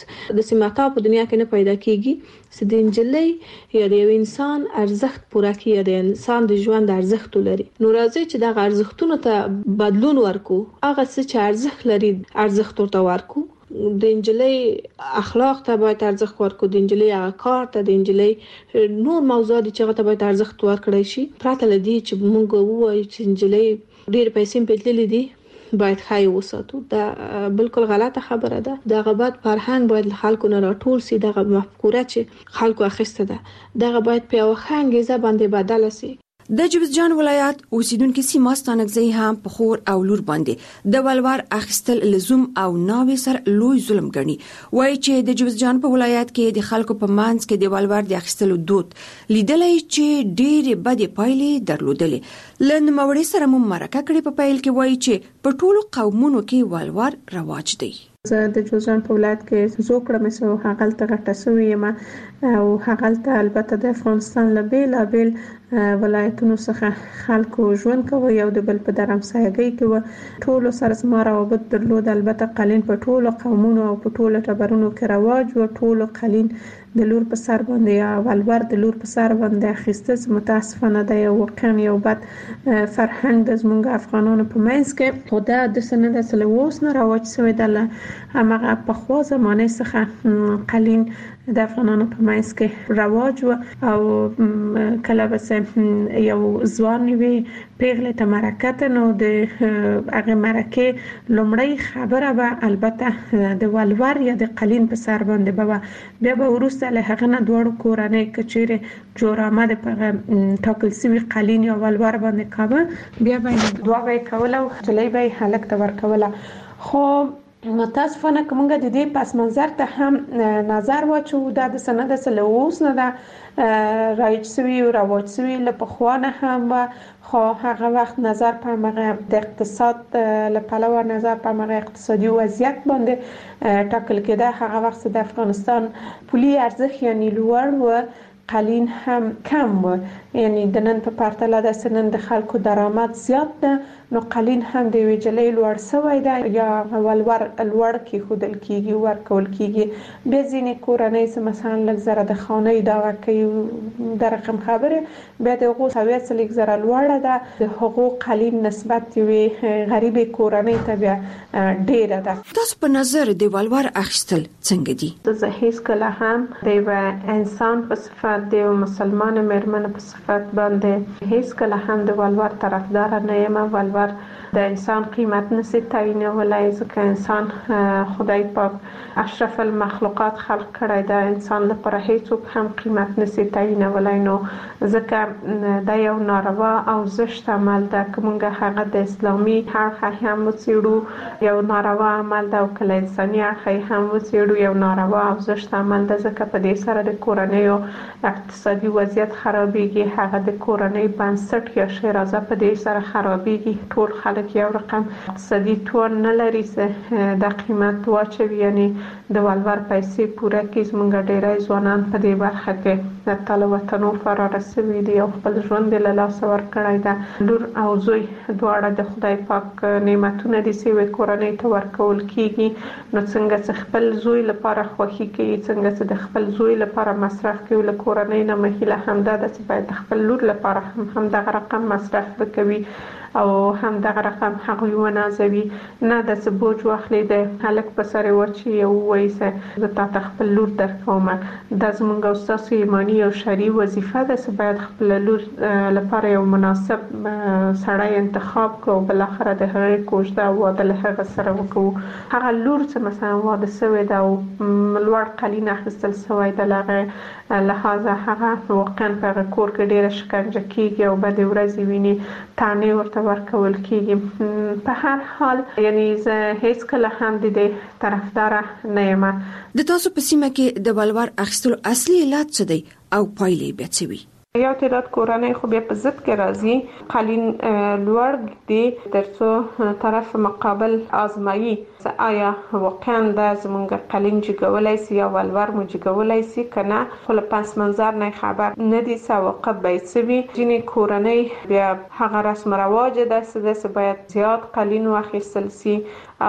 د سیماتا په دنیا کې نه پیدا کیږي چې د انجلۍ یا د یو انسان ارزښت پوره کیږي، د انسان د ژوند ارزښت لري. نو راځي چې دغه ارزښتونو ته بدلون ورکو، هغه څه چې ارزښت لري ارزښت ورته ورکو. د انجلۍ اخلاق ته باید ارزښت ورکو، د انجلۍ هغه کار ته، د انجلۍ نور موضوعات چې هغه ته باید ارزښت ورکړی شي. پرته لدی چې موږ ووایو چې انجلۍ ډېر پیسې په تللې دي باید خای وساتو، دا بالکل غلطه خبره ده. دغه بد فرهنګ باید خلکو نه راټول سي، دغه مفکوره چې خلکو اخیسته ده دغه باید په یو خنګیزه باندې بدل سي. د جوزجان ولایت اوسیدونکو سیمه ستانګزي هم په خور او لور باندې د ولور اخیستل لزوم او ناوې سر لوی ظلم ګڼي. وایي چې د جوزجان په ولایت کې د خلکو په مانځ کې د ولور د اخیستلو دود لیدلې چې ډېر بد پایلې درلودلې. لن موري سره مو مرکه کړې په پایل کې وایي چې په ټولو قومونو کې ولور رواج دی. زه د جوزجان په ولایت کې زوکړه مې سو هغلته غټه سوې ما او هغلته البته د افغانستان له بیلابیل ولایتونو څخه خلکو ژوند کوي او د بل په درمسایګۍ کې ټولو سره سم روابط درلود. البته قالین په ټولو قومونو او په ټولو ټبرونو کې رواج و. ټولو قالین د لور په سر باندې یا ولور د لور په سر باندې اخیسته متاسفانه د یو واقعا یو بد فرهنګ د زمونږ افغانانو په منځ کې خو دا د سند اصل اوس نه رواج شوی دی. همغه په خوا زمانه څخه قالین د افغانانو په منځ کې رواج و او کله بس یو ځوان وی پیغله ته مرکه نو د هغه مرکه لومړی خبره به البته د ولور یا د قالین په سر باندې به بیا به ورسته له هغه نه دوړو کورنۍ کچېره جوړ آمد په ټاکل سوي قالین یا ولور باندې کاوه، بیا به دوا به کوله او چلای به هلک ته ورکوله. خو متاسفانه کومه د دې پس منظر ته هم نظر واچو دا د سند سره اوس نه دا رایج سوي او رواج سوي له پخوانه هم خو هغه وخت نظر په مغه د اقتصاد له پلوه نظر په مغه اقتصادي وضعیت باندې ټاکل کېده. هغه وخت د افغانستان پولي ارزښت یعنی لوړ و قالین هم کم و یعنی د نن په پرتله د سنن د خلکو درآمد زیات ده نو قالین هم د ویجلې لوړ سوی ده یا ولور لوړ کې خودل کیږي ورکول کیږي به ځینې کورنۍ چې مثلا لږ زره د خانه دا کوي د رقم خبره به د غو سویت لږ زره لوړه ده د حقوق قالین نسبت وي غریب کورنۍ ته بیا ډیره ده. تاسو په نظر د ولور اخیستل څنګه دي؟ زه هیڅ کله هم د انسان په صفت د مسلمان مېرمن په صفت باندې هیڅ کله هم د ولور طرفدار نه یم. ولور د انسان قیمت نشي تعیینولای ځکه انسان خدای پاک اشرف المخلوقات خلق کړی دا انسان لپاره هیڅوک هم قیمت نشي تعیینولای نو ځکه دا یو ناروا او زشت عمل ده که موږ هغه د اسلامي اړخ هم وڅېړو یو ناروا عمل ده او کله انساني اړخ هم وڅېړو یو ناروا او زشت عمل ده ځکه په دې سره د کورنیو اقتصادي وضعیت خرابېږي هغه د کورنۍ بنسټ یا شیرازه په دې سره خرابېږي ټول خلک یو رقم اقتصادي توان نه لري چې د قیمت واچوي یعنی د ولور پیسې پوره کړي. زموږ ډېری ځوانان په دې برخه کې د تاله وطنو فراره سوي دي او خپل ژوند له لاسه ورکړی ده. لور او زوی دواړه د خدای پاک نعمتونه دي چې کورنۍ ته ورکول کیږي نو څنګه چې خپل زوی لپاره خوښي کوي څنګه چې د خپل زوی لپاره مصرف کوي له کورنۍ نه مخیله همدا ده چې باید د خپل لور لپاره هم همدغه رقم مصرف وکوي او هم دغه رقم هغوی ونازوي نه د څه بوج واخلي د هلک په سر وچی او وایي چې زه تا ته خپل لور درکوم. دا زموږ او ستاسو ایماني او شرعي وظیفه ده چې باید خپل لور لپاره یو مناسب سړی انتخاب کړو بل اخره د هغې کوژده او واده له هغه سره وکړو. هغه لور چې مثلا واده سوی ده او لوړ قالین اخیستل سوی ده له هغه لحاظه هغه واقعا په هغه کور کې ډېره شکنجه کیږي او بدې ورځې ویني تانې ورته ورکول کیږي. په هر حال یعنی زه هیڅ کله هم د دې طرفدار نه یم. د تاسو په سیمه کې د ولور اخیستلو اصلي علت څه دی او پایلې به څه وي؟ یو تعداد کورنۍ خو بیا په ضد کې راځي قالین لوړ دي ترڅو طرف مقابل آزمایي آیا واقعا دا زمونږ قالین جګولای سي یا ولور مو جګولای سي کنه خو له پس منظر نه خبر نه دي سواقب باید سوي. ځینې کورنۍ بیا هغه رسم رواج ده چې باید زیات قالین واخیستل سي او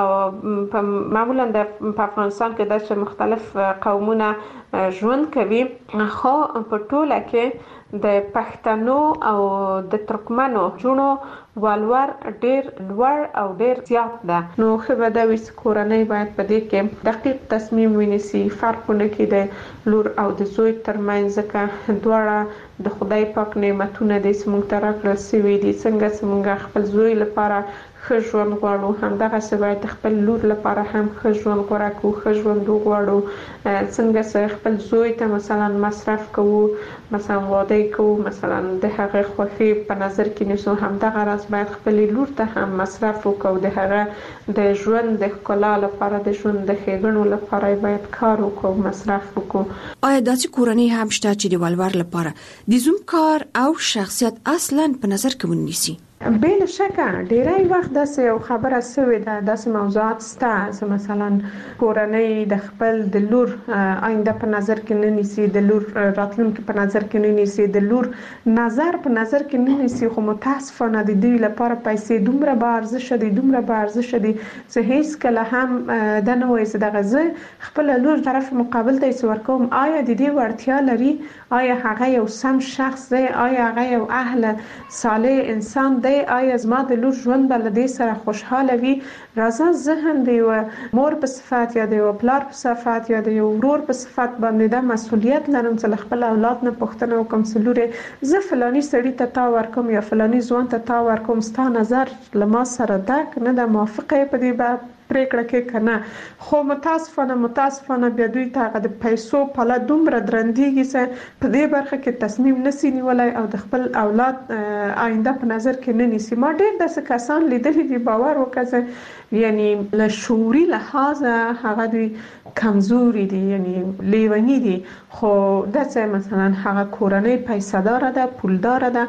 معمولا د افغانستان کې د مختلف قومونه ژوند کوي خو په ټوله کې د پښتنو او د ترکمنو جونو ولور ډیر لوړ او ډیر زیات ده. نو خو به د وس کورنۍ باید په دې کې دقیق تصمیم ونیسي فرقونه کې د لور او د زوی ترمنځ ځکه دواړه د خدای پاک نعمتونه د سمون تر کړل سوي دي. څنګه څنګه خپل زوی لپاره ښه ژوند غواړو همدغه څه باید خپل لور لپاره هم ښه ژوند غوره کړو ښه ژوند وغواړو. څنګه چې خپل زوی ته مثلا مصرف کوو مثلا واده کوو مثلا د هغه خوښي په نظر کې نیسو همدغه راز باید خپل لور ته هم مصرف وکړو د هغه د ژوند د ښکلا لپاره د ژوند د ښېګڼو لپاره باید کار وکړو مصرف وکړو. آیا داسې کورنۍ هم شته چې د ولور لپاره د زوم کار او شخصیت اصلا په نظر کې ونیسي؟ بلا شکه ډیری وخت داسې یو خبره سوې ده داسې موضوعات سته چې مثلا کورنۍ د خپل د لور آینده په نظر کې نه نیسي د لور راتلونکي په نظر کې نه نیسي د لور نظر په نظر کې نه نیسي خو متاسفانه د دوی لپاره پیسې دومره به ارزښت دي دومره به ارزښت دي چې هیڅ کله هم د نه وایي چې دغه زه خپل لور طرف مقابل ته یې ورکوم آیا د دې وړتیا لري آیا هغه یو سم شخص دی آیا هغه یو اهل صالح انسان دی آیا زما د لور ژوند به له دې سره خوشحاله وي. راځه زه هم د یو مور په صفت یا د یو پلار په صفت یا د یو ورور په صفت باندې دا مسؤلیت لرم چې له خپل اولاد نه پوښتنه وکړم چې لورې زه فلاني سړي ته تا ورکوم یا فلاني ځوان ته تا ورکوم ستا نظر له ما سره ده که نه ده موافقه یې په دې پریکړه کې کنه خو متاسفانه متاسفانه بیا دوی ته هغه د پیسو پله دومره درندېږي چې په دې برخه کې تصمیم نسی نیولای او د خپل اولاد آینده په نظر کې نه نیسي. ما ډېر داسې کسان لیدلي دي باور وکړه یعنی له شعوري لحاظه هغه دوی کمزوري دي یعنی لیونی دي خو داسې مثلا هغه کورنۍ پیسه داره ده پولداره ده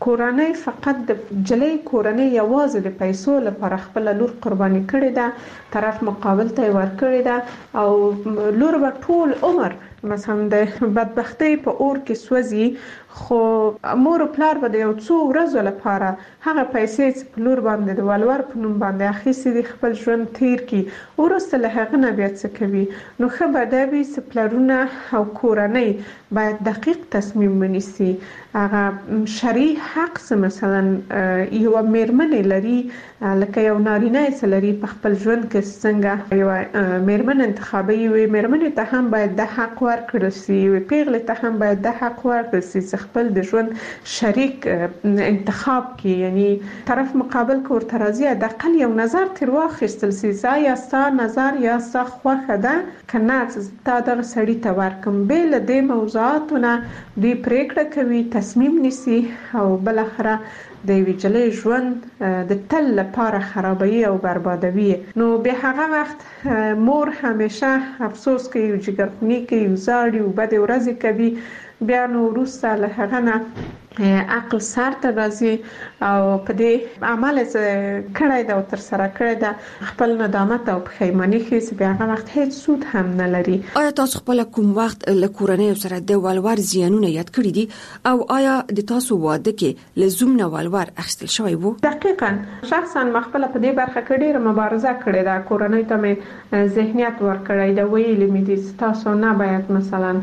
کورنۍ فقط د جلې کورنۍ یوازې د پیسو لپاره خپل لور قرباني کړې ده، طرف مقابل ته ورکړې ده او لور به ټول عمر مثلا د بدبختی په اور کې سوځي، خو مور او پلار به د یو څو ورځې لپاره هغه پیسې چې لور باندې د ولور په نوم باندې اخیستي دي خپل ژوند تیر کی، ورسته له هغه نه بیا څه کوي. نو ښه به دا وي چې پلرونه او کورنۍ باید دقیق تصمیم ونیسي. هغه شرعي حق څه مثلا یو میرمن لري لکه یو نارینه چې لري په خپل ژوند کې څنګه یو میرمن انتخابي وي، میرمن ته هم باید د حق ورکړل شي، پیغله ته هم باید د حق ورکړل شي خپل د ژوند شریک انتخاب کې، یعنی طرف مقابل کو ورته راځي د اقل یو نظر تر واخیستل شي، یا ستا نظر یا ستا خوښه ده کنه تا دغه سړی ته ورکم. به له دې موضوعاتونه دوی پریکړه کوي، تصمیم نیسي او بل اخره د یوې جلې ژوند د تل لپاره خرابوي او بربادوي. نو به هغه وخت مور همیشه افسوس کوي، جګرخونی کوي، زاړي او بد ورځې کوي. بیا نو وروسته له هغه نه عقل سر ته راځي او په دې عمل کړی دا او تر سره کړی دا خپل ندامت او پښیماني ښیي، بیا هغه وخت هیڅ سود هم نه لري. آیا تاسو خپل کوم وخت له کورنۍ سره د ولور زیانونه یاد کړی دي او آیا د تاسو واده کې لزوم نه ولور اخیستل شوی وو؟ دقیقاً شخصا مخبل په دې برخه کې ډیره مبارزه کړې ده. کورنۍ ته مې ذهنیت ورکړی دا ویلي مې دي تاسو نه باید مثلا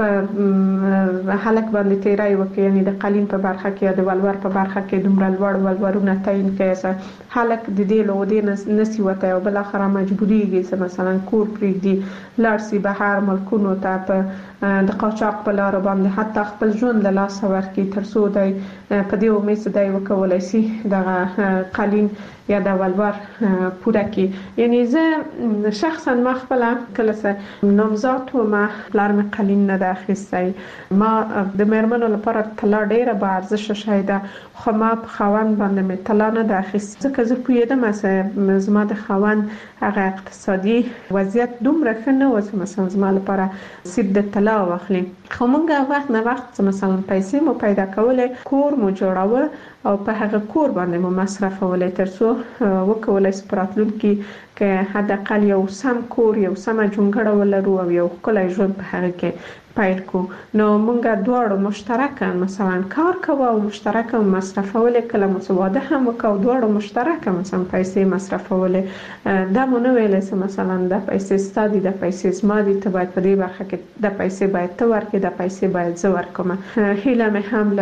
په حلق باندې تیرای وکړي، یعنی د قالین په برخه کې یا د ولور په برخه کې دومره لوړ ولورونه تعیین کړي، حلق د دې له ودې نسی وته او بل اخره مجبوریږي چې مثلا کور پرېږدي لاړ شي بهر ملکونو ته په د قاچاق په لار باندې حتی خپل ژوند له لاسه ورکړي تر څو دی په دې امید چې دی وکولای شي دغه قالین یا د ولور پوره کړي. یعنی زه شخصا ما خپل کله څه نامزاد وم پلار مې قالین نه ده اخیستی، ما د میرمنو لپاره طلا ډیره با ارزښت شی ده، خو ما په خاوند باندې مې طلا نه ده اخیستې ځکه زه پوهېدم چې زما د خاوند هغه اقتصادي وضعیت دومره ښه نه و چې مثلا زما لپاره سیب د طلا واخلي. خو موږ وخت نه وخت مثلا پیسې مو پیدا کولې، کور مو جوړاوه او په هغه کور باندې مو مصرفولې تر څو وکولای شو په راتلونکي کې حداقل یو سم کور، یو سمه جونګړه ولرو او یو ښکلی ژوند په هغه کې پیل کو. نو موږ دواړو مشترکاً مثلا کار کوو او مشترکاً مصرفولې، کله مو واده هم وکړو دواړو مشترکاً مثلا پیسې مصرفولې. دا مو نه ویلی چې مثلا دا پیسې ستا دي، دا پیسې زما دي، ته باید په دې برخه کې دا پیسې باید ته ورکړې، دا پیسې باید زه ورکړم. هیله مې هم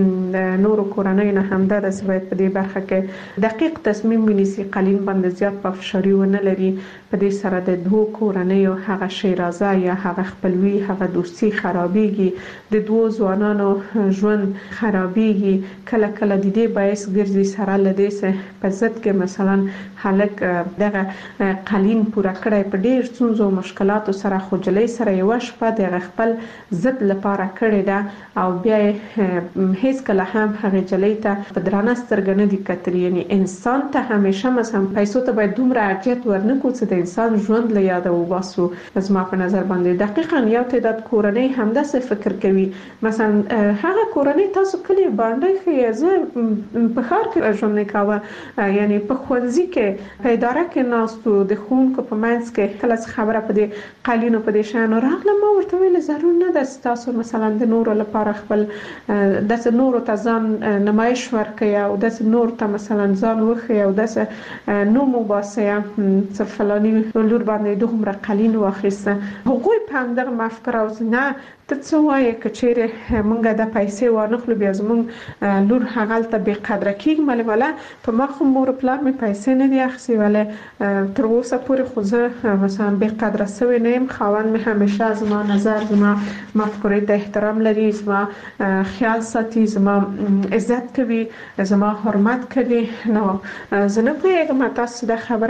له نورو کورنیو نه همدا ده چې باید په دې برخه کې دقیق تصمیم ونیسي، قالین باندې زیات پافشاري ونه لري، په دې سره د دوو کورنیو هغه شیرازه یا هغه خپلوي هغه دوستي خرابېږي، د دوو ځوانانو ژوند خرابېږي. کله کله د دې باعث ګرځي سره له دې څخه په ضد کې مثلا هلک دغه قالین پوره کړی په ډېر ستونزو او مشکلاتو سره، خو جلۍ سره یوه شپه د خپل ضد لپاره کړې ده او بیا یې هیڅ کله هم هغې جلۍ ته په درانه سترګه نه دي کتلي. یعنی انسان ته همیشه مثلا پیسو ته باید دومره ارجحیت ورنکړو چې د انسان ژوند له یاده وباسو. زما په نظر باندې دقیقاً یو تعداد کورنۍ همداسې فکر کوي، مثلا هغه کورنۍ تاسو کلی باندې خې زه په ښار کې ژوند نه کاوه، یعنی په ښوونځي کې په اداره کې ناستو د ښوونکو په منځ کې کله خبره په دې قالینو په دې شیانو راغله، ما ورته ویل ضرور نه ده تاسو مثلا د نورو لپاره خپل داسې نورو ته ځان نمایش ورکړئ او داسې نور ته مثلا ځان وښیئ او داسې نوم وباسئ چې فلاني لور باندې دومره قالین واخیسته. هغوی په همدغه مفکوره اوس نه ته څه وایې که چیرې موږ د پیسې وانخلو بیا زموږ لور هغلته بې قدره کېږي. ملې وله په ما خو مور پلار مې پیسې نه دي اخیستې، ولې تر اوسه پورې خو زه مثلا بې قدره سوې نه یم. خاوند مې همیشه زما نظر، زما مفکورې ته احترام لري، زما خیال ساتي، زما عزت کوي، زما حرمت کوي. نو زه نه پوهېږم تاسو دا خبره کوئ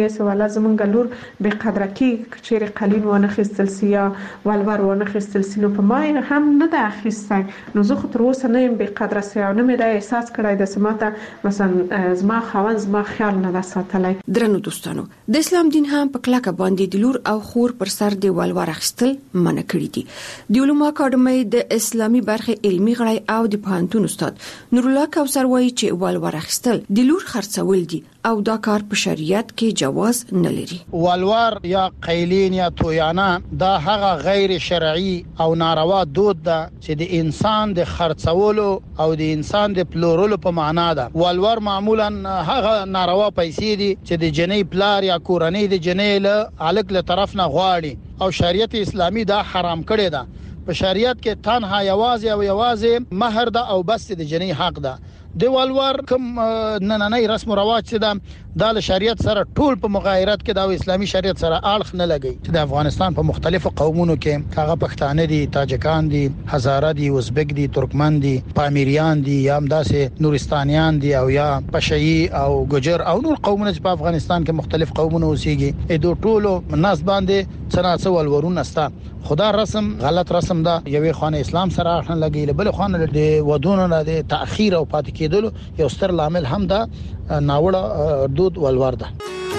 مې سواله زمونږ لور به قدر کې چیرې قلین ونه خستل سي یا ولور ونه خستل سي نو په ما هم نه ده اخیستی نو زه خو تر اوسه نه یم به قدر سي او نه مې دا احساس کړی د سماته مثلا زما خاوند زما خیال نه ساتلی. درنو دوستانو د اسلام دین هم په کلکه باندې د لور او خور پر سر د ولور اخیستل منع کړی دي. د علومو اکاډمۍ د اسلامي برخې علمي غړی او د پوهنتون استاد نور الله کوثر وایي چې ولور اخیستل د لور خرڅول دي او دا کار په شریعت کې جواز نه لري. ولور یا قیلین یا تویانه دا هغه غیر شرعي او ناروا دود ده چې د انسان د خرڅولو او د انسان د پلورلو په معنا ده. ولور معمولا هغه ناروا پیسې دي چې د جنې پلار یا کورنۍ د جنې له الګ له طرف نه غواړي او شریعت اسلامي دا حرام کړی ده. په شریعت کې تنها یوازې او یوازې مہر ده او بس د جنې حق ده. د ولور کوم نننۍ رسم او رواج چې ده د شریعت سره ټول په مغایرت کې د اسلامي شریعت سره اړخ نه لګي. چې د افغانستان په مختلفو قومونو کې هغه پښتانه دي، تاجکان دي، هزاره دي، ازبک دي، ترکمن دي، پامیریان دي، یا هم داسې نورستانیان دي او یا پشهي او ګجر او نور قومونه چې په افغانستان کې مختلف قومونه اوسېږي. اې دوه ټولو ناس باندې څنګه ولورونه ستا خدا رسم غلط رسم ده. یوې خانه اسلام سره اړخ نه لګي، بل خانه د ودونو نه د تاخير او پاتې کېدلو یو ستر لامل هم ده ناوړه دود ولور ده.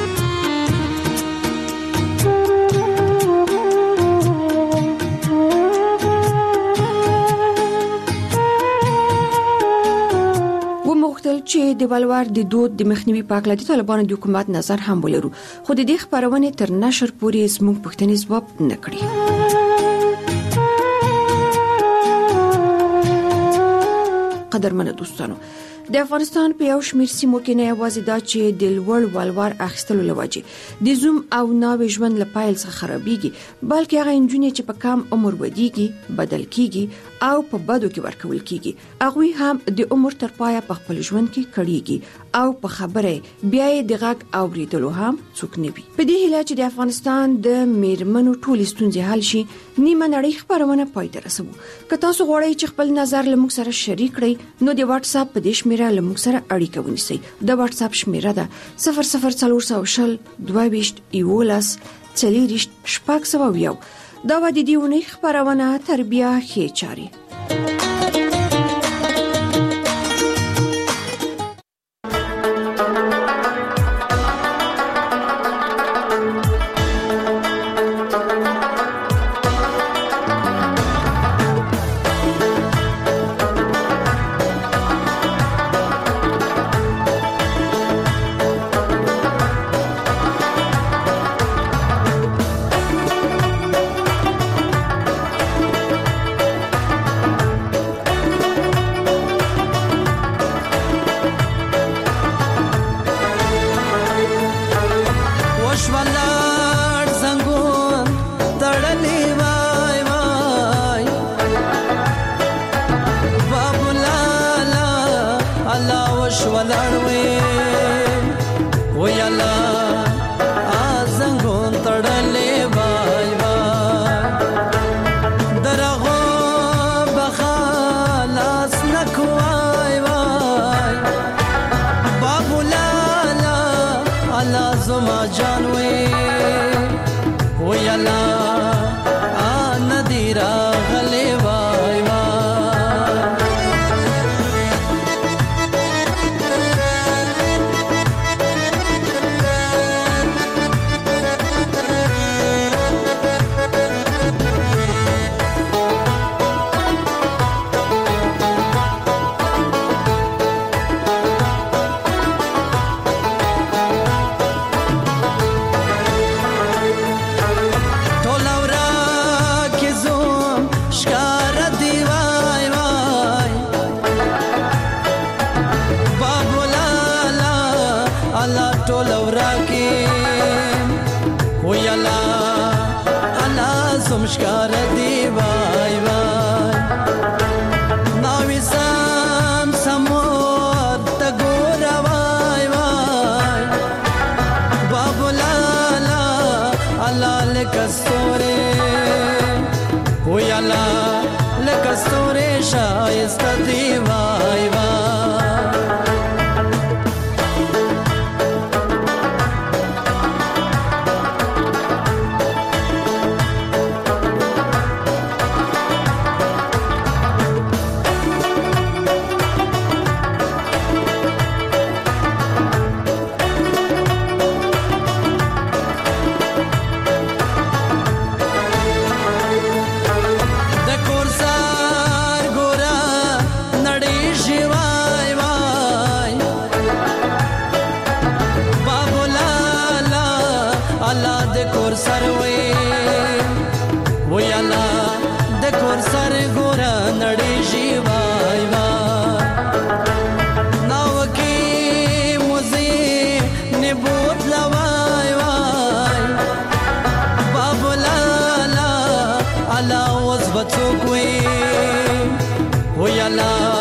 ومغتل چې د ولور د دود د مخنیوي په اړه د طالبانو د حکومت نظر هم ولرو، خو د دې خبرونه تر نشر پورې زموږ پښتني ځواب نه کړی. قدرمن دوستانو د افغانستان په یو شمېر سیمو کې نه یوازې دا چې د لوړ ولور اخیستلو لوجې د زوم او ناوې ژوند له پایل څخه خرابېږي، بلکې هغه نجونې چې په کم عمر ودیږي، بدل کیږي او په بدو کې ورکول کیږي، هغوی هم د عمر تر پایه په خپل ژوند کې کړيږي او په خبره بیا د غږ اوریدلو هم څوک نه وي. په دې هیله چې د افغانستان د میرمنو ټولې ستونزې حل شي، نیمه نړۍ خبرونه پای ته رسوو. که تاسو غواړئ چې خپل نظر له موږ سره شریک کړئ نو د واتس اپ په دې شمیره له موږ سره اړیکه ونیسئ. د واتس اپ شمیره ده صفر صفر څلور سوه شل دوه ویشت یولس څلېرویشت شپږ سوه یو. دا و د دې اونۍ خپرونه تربیه ښې چارې. یا الله